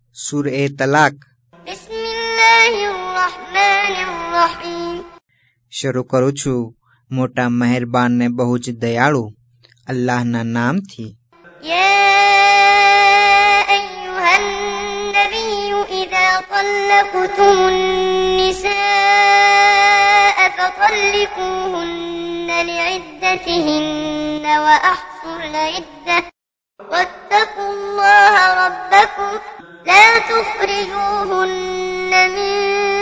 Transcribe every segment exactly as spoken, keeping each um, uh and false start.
સૂરએ તલાક બિસ્મિલ્લાહિર્રહમાનિર્રહીમ શરૂ કરું છું મોટા મહેરબાન ને બહુ જ દયાળુ અલ્લાહના નામથી. યા અય્યુહન નબિય્યુ ઇઝા તલ્લક્તુમુન નિસા ફતલ્લિકૂહુન્ન લિઇદ્દતિહિન્ન વઅહ્સુલ ઇદ્દહ વત્તqullaha રબ્બકુમ لا تخرجوهن من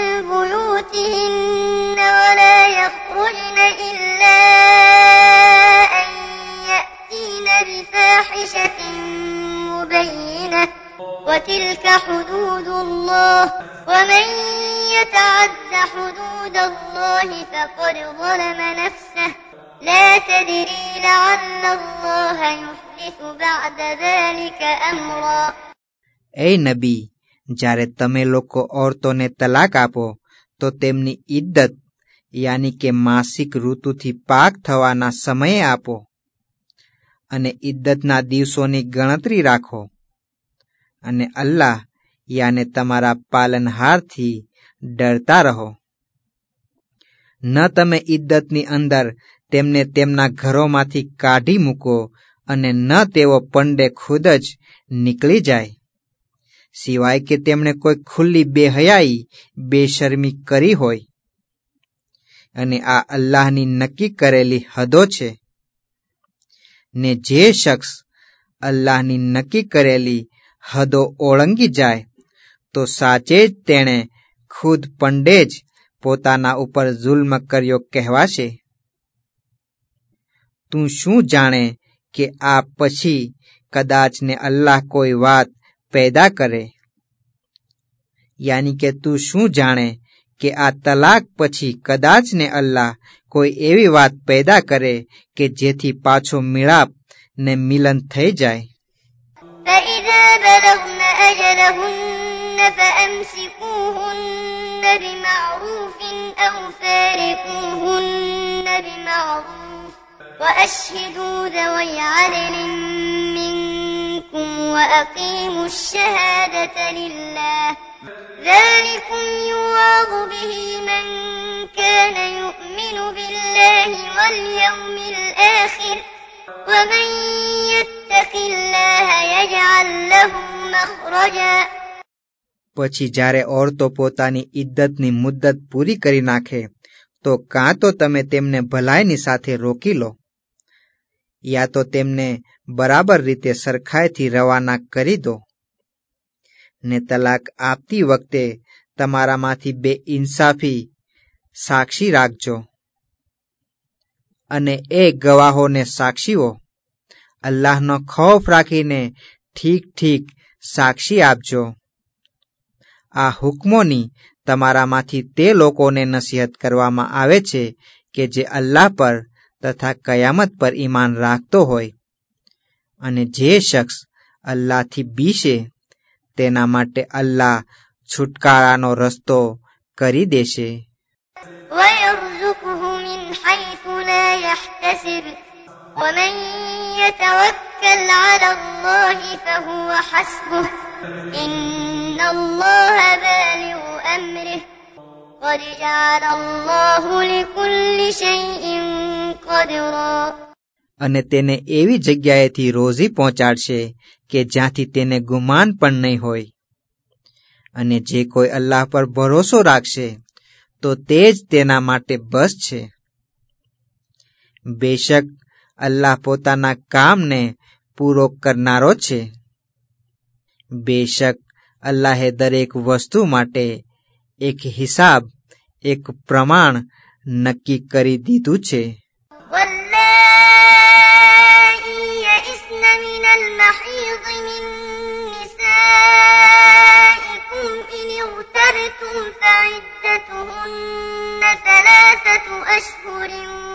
بيوتهن ولا يخرجن إلا أن يأتين بفاحشة مبينة وتلك حدود الله ومن يتعد حدود الله فقد ظلم نفسه لا تدري لعل الله يحدث بعد ذلك أمرا. એ નબી, જ્યારે તમે લોકો ઓરતોને તલાક આપો તો તેમની ઇદ્દત યાની કે માસિક ઋતુથી પાક થવાના સમયે આપો અને ઇદ્દતના દિવસોની ગણતરી રાખો અને અલ્લાહ યાને તમારા પાલનહારથી ડરતા રહો. ન તમે ઇદ્દતની અંદર તેમને તેમના ઘરોમાંથી કાઢી મૂકો અને ન તેઓ પંડે ખુદ જ નીકળી જાય, સિવાય કે તેમણે કોઈ ખુલ્લી બેહયાઈ બેશરમી કરી હોય. અને આ અલ્લાહની નક્કી કરેલી હદો છે. ને જે શખ્સ અલ્લાહની નક્કી કરેલી હદો ઓળંગી જાય તો સાચે જ તેણે ખુદ પંડે જ પોતાના ઉપર જુલ્મ કર્યો કહેવાશે. તું શું જાણે કે આ પછી કદાચ ને અલ્લાહ કોઈ વાત પેદા કરે, યાની કે તું શું જાણે કે આ તલાક પછી કદાચ ને અલ્લાહ કોઈ એવી વાત પેદા કરે કે જેથી પાછો મિલાપ ને મિલન થઈ જાય. فإذا بلغن أجلهن فأمسكوهن بمعروف أو فارقوهن بمعروف وأشهدوا ذوي عدل منكم وأقيموا الشهادة لله ذلكم يوعظ به من كان يؤمن بالله واليوم الآخر ومن يتق الله يجعل له مخرجا. પછી જ્યારે ઓરતો પોતાની ઇદ્દતની મુદ્દત પૂરી કરી નાખે તો કાં તો તમે તેમને ભલાઈની સાથે રોકી લો યા તો તેમને બરાબર રીતે સરખાઈથી રવાના કરી દો. ને તલાક આપતી વખતે તમારામાંથી બે ઇન્સાફી સાક્ષી રાખજો અને એ ગવાહોને સાક્ષીઓ અલ્લાહનો ખૌફ રાખીને ઠીક ઠીક સાક્ષી આપજો. આ હુકમોની તમારામાંથી તે લોકોને નસીહત કરવામાં આવે છે કે જે અલ્લાહ પર તથા કયામત પર ઈમાન રાખતો હોય, અને જે શખ્સ અલ્લાહથી બીશે તેના માટે અલ્લાહ છુટકારાનો રસ્તો કરી દેશે. ويرزقه من حيث لا يحتسب ومن يتوكل على الله فهو حسبه إن الله بالغ أمره قد جعل الله لكل شيء قدرا. અને તેને એવી જગ્યાએથી રોજી પહોંચાડશે કે જ્યાંથી તેને ગુમાન પણ નહીં હોય. અને જે કોઈ અલ્લાહ પર ભરોસો રાખશે તો તે જ તેના માટે બસ છે. બેશક અલ્લાહ પોતાના કામને પૂરો કરનારો છે. બેશક અલ્લાહે દરેક વસ્તુ માટે એક હિસાબ, એક પ્રમાણ નક્કી કરી દીધું છે. فعدتهن ثلاثة أشهر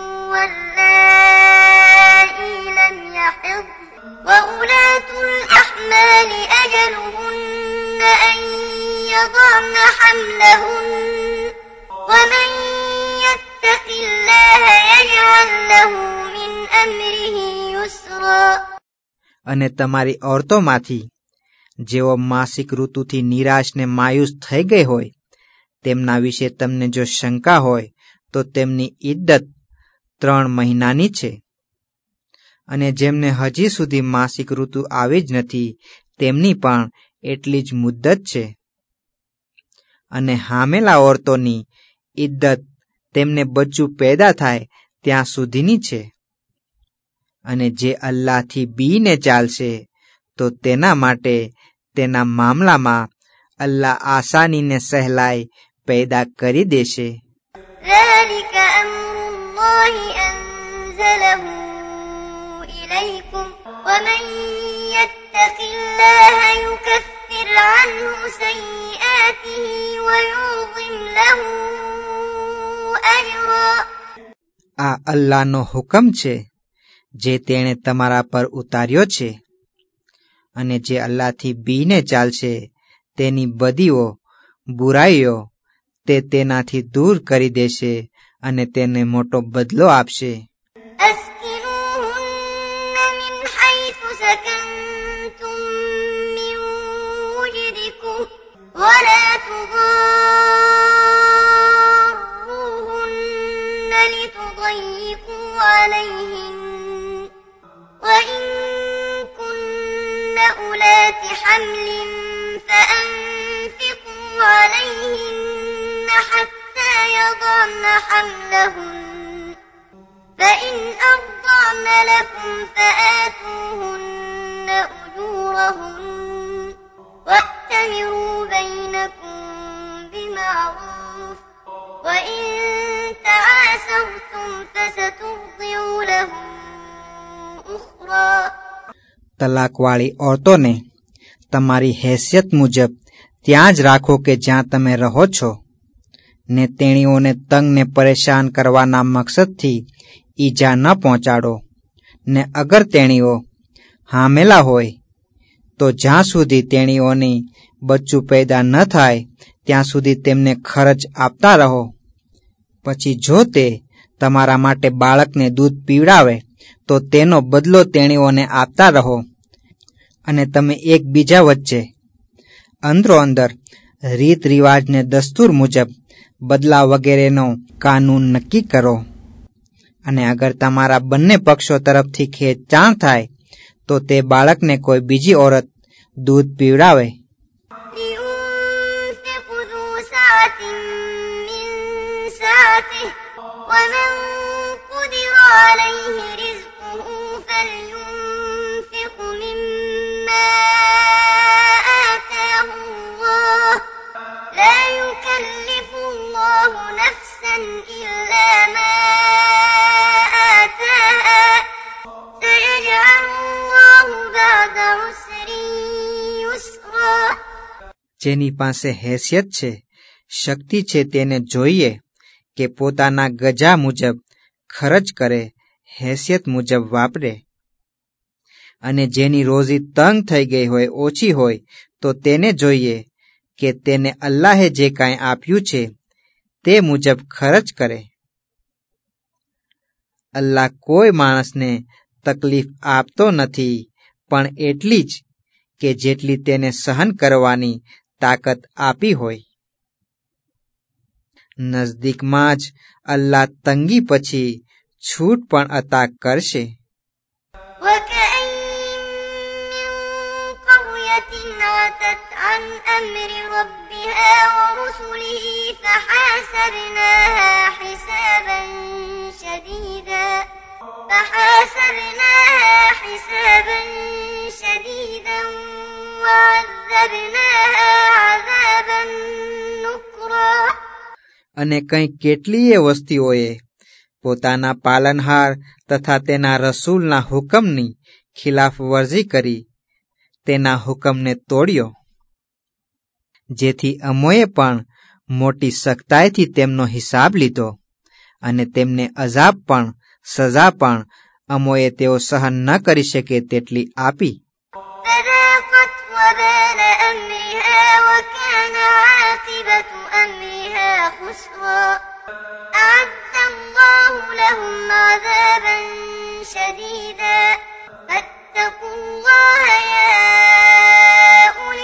واللائي لم يحضن وأولاة الأحمال أجلهن أن يضعن حملهن ومن يتق الله يجعل له من أمره يسرا. અને તમારી ઓરતોમાંથી જેઓ માસિક ઋતુથી નિરાશ ને માયુસ થઈ ગઈ હોય તેમના વિશે તમને જો શંકા હોય તો તેમની ઇદ્દત ત્રણ મહિનાની છે. અને જેમને હજી સુધી માસિક ઋતુ આવી જ નથી તેમની પણ એટલી જ મુદ્દત છે. અને હામેલા ઓરતોની ઇદ્દત તેમને બચ્ચું પેદા થાય ત્યાં સુધીની છે. અને જે અલ્લાહથી બીને ચાલશે તો તેના માટે તેના મામલામાં અલ્લાહ આસાનીને સહેલાઈ પેદા કરી દેશે. ذلك أمر الله أنزله إليكم ومن يتق الله يكفر عنه سيئاته ويعظم له أجرا. આ અલ્લાહનો હુકમ છે જે તેણે તમારા પર ઉતાર્યો છે. અને જે અલ્લાહથી બીને ચાલશે તેની બદીઓ બુરાઈઓ તે તેનાથી દૂર કરી દેશે અને તેને મોટો બદલો આપશે. أسكنوهن من حيث سكنتم من وجدكم ولا تضاروهن لتضيقوا عليهن وإن كن أولات حمل فأنفقوا عليهن حتى يضعن حملهن فإن أرضعن لكم فآتوهن أجورهن وأتمروا بينكم بمعروف وإن تعاسرتم فسترضع له أخرى. તલાકવાળી ઓરતોને તમારી હેસિયત મુજબ ત્યાં જ રાખો કે જ્યાં તમે રહો છો, ને તેણીઓને તંગ ને પરેશાન કરવાના મકસદથી ઈજા ન પહોંચાડો. ને અગર તેણીઓ હામેલા હોય તો જ્યાં સુધી તેણીઓની બચ્ચું પેદા ન થાય ત્યાં સુધી તેમને ખર્ચ આપતા રહો. પછી જો તે તમારા માટે બાળકને દૂધ પીવડાવે તો તેનો બદલો તેણીઓને આપતા રહો. અને તમે એકબીજા વચ્ચે અંદરો અંદર રીત રિવાજને દસ્તુર મુજબ બદલા વગેરેનો કાનૂન નક્કી કરો. અને અગર તમારા બંને પક્ષો તરફથી ખેંચાણ થાય તો તે બાળકને કોઈ બીજી ઓરત દૂધ પીવડાવે. لينفق ذو سعة من سعته ومن قدر عليه رزقه فلينفق مما آتاه الله لا يكلف الله نفسا إلا ما آتاها سيجعل الله بعد عسر يسرا. જેની પાસે હેસિયત છે, શક્તિ છે, તેને જોઈએ કે પોતાના ગજા મુજબ ખર્ચ કરે, હેસિયત મુજબ વાપરે. અને જેની રોજી તંગ થઈ ગઈ હોય, ઓછી હોય, તો તેને જોઈએ કે તેને અલ્લાહે જે કાંઈ આપ્યું છે તે મુજબ ખર્ચ કરે. અલ્લાહ કોઈ માણસને તકલીફ આપતો નથી પણ એટલી જ કે જેટલી તેને સહન કરવાની તાકાત આપી હોય. નજદીકમાં જ અલ્લાહ તંગી પછી છૂટ પણ અતા કરશે. وكأين من قرية عتت عن أمر ربها ورسله فحاسبناها حسابا شديدا فحاسبناها حسابا شديدا وعذبناها عذابا نكرا. અને કંઈ કેટલીય વસ્તીઓએ પોતાના પાલનહાર તથા તેના રસૂલના હુકમની ખિલાફ વર્જી કરી, તેના હુકમને તોડ્યો, જેથી અમોએ પણ મોટી સખ્તાઈથી તેમનો હિસાબ લીધો. અને તેમને અઝાબ પણ સજા પણ અમોએ તેઓ સહન ન કરી શકે તેટલી આપી. فذاقت وبال أمرها وكان عاقبة أمرها خسرا. أعد الله لهم عذابا شديدا فاتقوا الله يا أولي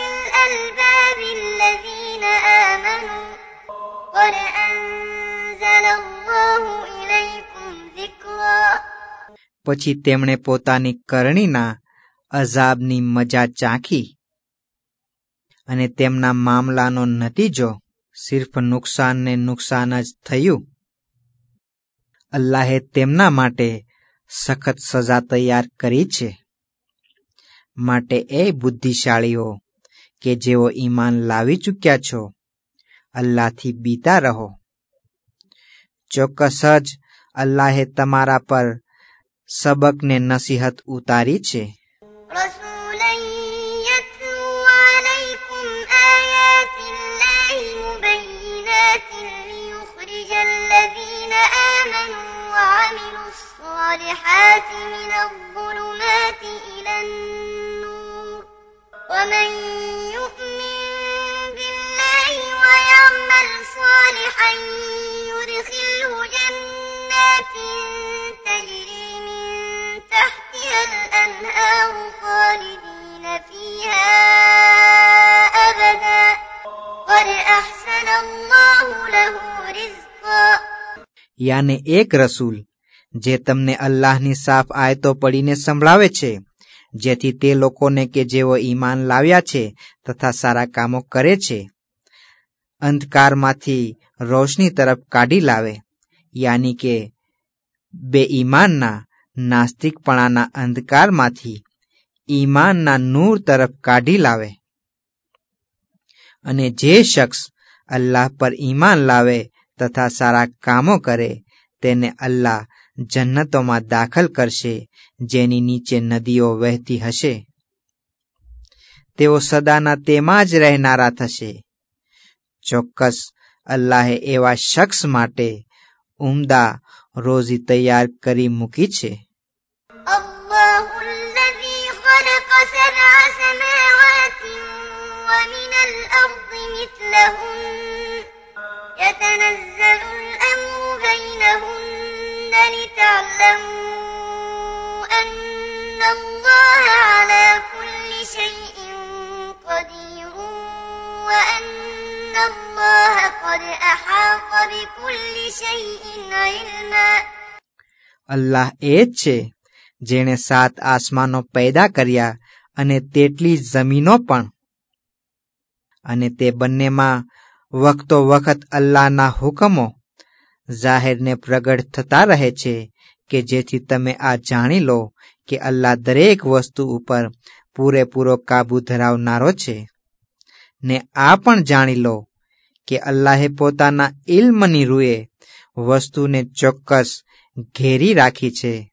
بالذين آمنوا قد أنزل الله إليكم ذكرا. પછી તેમણે પોતાની કરણીના અઝાબની મજા ચાખી અને તેમના મામલાનો નતીજો સિર્ફ નુકસાન ને નુકસાન જ થયું. અલ્લાહે તેમના માટે સખત સજા તૈયાર કરી છે. માટે એ બુદ્ધિશાળીઓ કે જેઓ ઈમાન લાવી ચૂક્યા છો, અલ્લાહથી બીતા રહો. ચોક્કસ જ અલ્લાહે તમારા પર સબક ને નસીહત ઉતારી છે. رسولا يتلو عليكم آيات الله مبينات ليخرج الذين آمنوا وعملوا الصالحات من الظلمات إلى النور ومن يؤمن بالله ويعمل صالحا يدخله جنات تجري من تحتها الأنهار خالدين فيها أبدا قد أحسن الله له رزقا. યાને એક રસૂલ જે તમને અલ્લાહની સાફ આયતો પડીને સંભળાવે છે, જેથી તે લોકોને કે જેઓ ઈમાન લાવ્યા છે તથા સારા કામો કરે છે, અંધકારમાંથી રોશની તરફ કાઢી લાવે, યાની કે બે ઈમાનના નાસ્તિકપણાના અંધકારમાંથી ઈમાનના નૂર તરફ કાઢી લાવે. અને જે શખ્સ અલ્લાહ પર ઈમાન લાવે તથા સારા કામો કરે, તેને અલ્લાહ જન્નતોમાં દાખલ કરશે, જેની નીચે નદીઓ વહેતી હશે. તેઓ સદાના તેમાં જ રહેનારા થશે. ચોક્કસ અલ્લાહે એવા શખ્સ માટે ઉમદા રોઝી તૈયાર કરી મૂકી છે. الله الذي خلق سبع سماوات ومن الأرض مثلهن يتنزل الأمر بينهن لتعلموا أن الله على كل شيء قدير وأن الله قد أحاط بكل شيء علما. અલ્લાહ એ જ છે જેણે સાત આસમાનો પેદા કર્યા અને તેટલી જમીનો પણ, અને તે બંનેમાં વખતો વખત અલ્લાહના હુકમો જાહેર ને પ્રગટ થતા રહે છે, કે જેથી તમે આ જાણી લો કે અલ્લાહ દરેક વસ્તુ ઉપર પૂરેપૂરો કાબુ ધરાવનારો છે. ને આ પણ જાણી લો કે અલ્લાહે પોતાના ઇલ્મની રૂએ વસ્તુને ચોક્કસ ઘેરી રાખી છે.